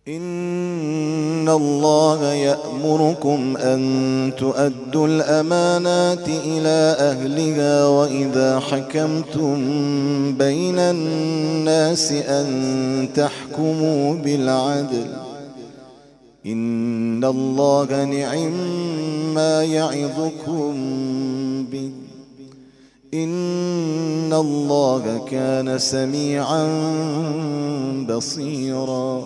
إن الله يأمركم أن تؤدوا الأمانات إلى أهلها وإذا حكمتم بين الناس أن تحكموا بالعدل إن الله نعم يعظكم به إن الله كان سميعا بصيرا.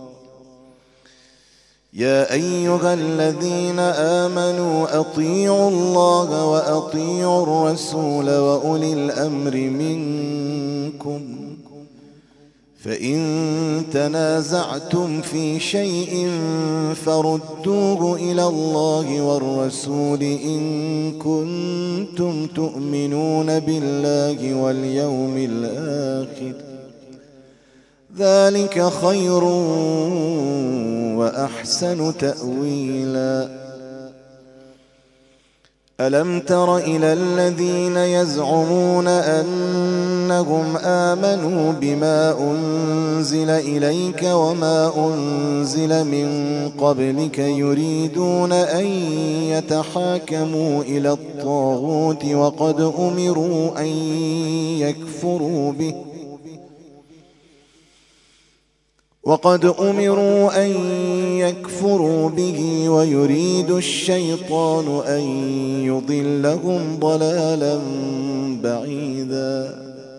يا أيها الذين آمنوا أطيعوا الله وأطيعوا الرسول وأولي الأمر منكم فإن تنازعتم في شيء فردوه إلى الله والرسول إن كنتم تؤمنون بالله واليوم الآخر ذلك خير وأحسن تأويلا. ألم تر إلى الذين يزعمون أنهم آمنوا بما أنزل إليك وما أنزل من قبلك يريدون أن يتحاكموا إلى الطاغوت وقد أمروا أن يكفروا به ويريد الشيطان أن يضلهم ضلالا بعيدا.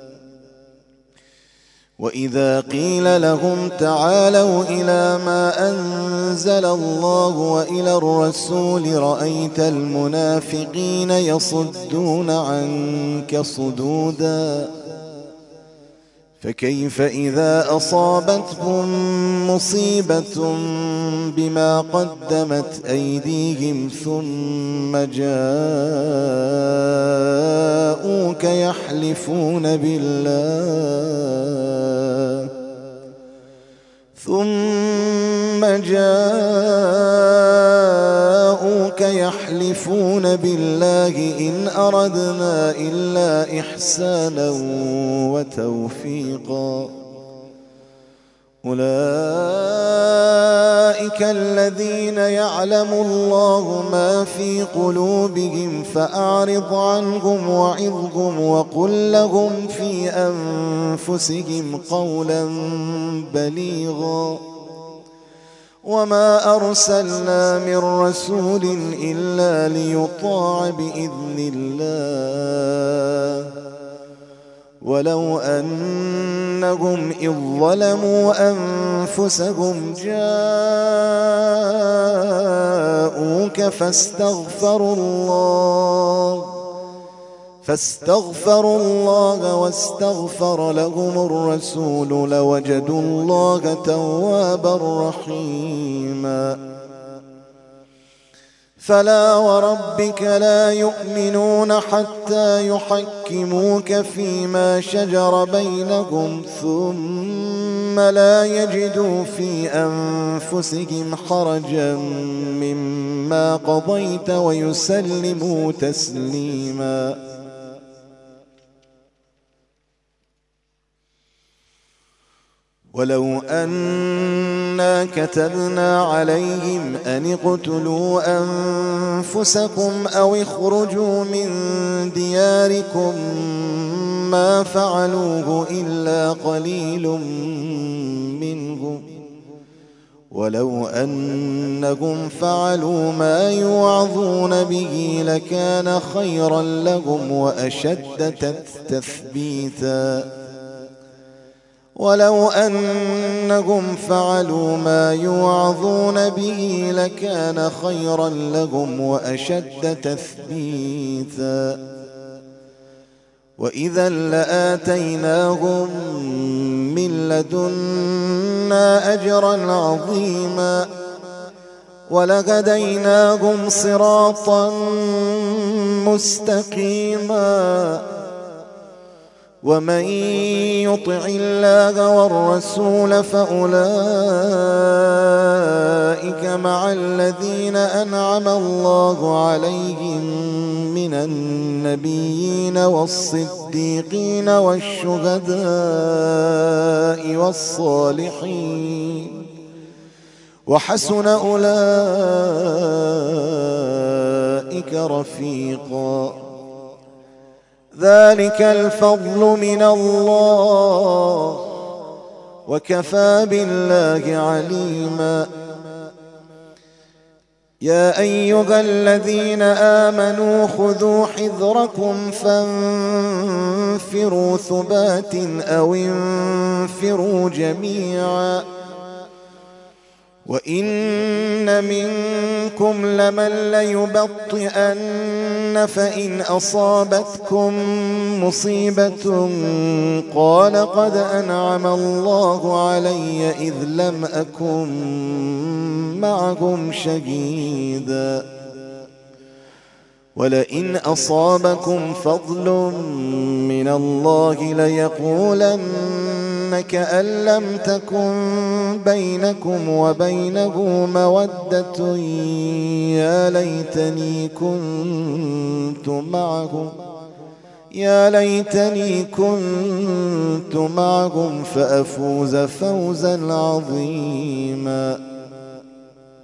وإذا قيل لهم تعالوا إلى ما أنزل الله وإلى الرسول رأيت المنافقين يصدون عنك صدودا. فكيف إذا أصابتهم مصيبة بما قدمت أيديهم ثم جاءوك يحلفون بالله إن أردنا إلا إحسانا وتوفيقا. أولئك الذين يعلم الله ما في قلوبهم فأعرض عنهم وعظهم وقل لهم في أنفسهم قولا بليغا. وما أرسلنا من رسول إلا ليطاع بإذن الله ولو أنهم إذ ظلموا أنفسهم جاءوك فاستغفروا الله واستغفر لهم الرسول لوجدوا الله توابا رحيما. فلا وربك لا يؤمنون حتى يحكموك فيما شجر بينهم ثم لا يجدوا في أنفسهم حرجا مما قضيت ويسلموا تسليما. ولو أنا كتبنا عليهم أن اقتلوا أنفسكم أو اخرجوا من دياركم ما فعلوه إلا قليل منهم ولو أنهم فعلوا ما يوعظون به لكان خيرا لهم وأشد تثبيتا. ولو أنهم فعلوا ما يوعظون به لكان خيرا لهم وأشد تثبيتا. وإذا لآتيناهم من لدنا أجرا عظيما ولهديناهم صراطا مستقيما. ومن يطع الله والرسول فأولئك مع الذين أنعم الله عليهم من النبيين والصديقين والشهداء والصالحين وحسن أولئك رفيقا. ذلك الفضل من الله وكفى بالله عليما. يا أيها الذين آمنوا خذوا حذركم فانفروا ثبات أو انفروا جميعا وإن منكم لمن ليبطئن فإن أصابتكم مصيبة قال قد أنعم الله علي إذ لم أكن معهم شهيدا ولئن أصابكم فضل من الله ليقولن كأن لم تكن بينكم وبينه مودة يا ليتني كنت معهم فأفوز فوزا عظيما.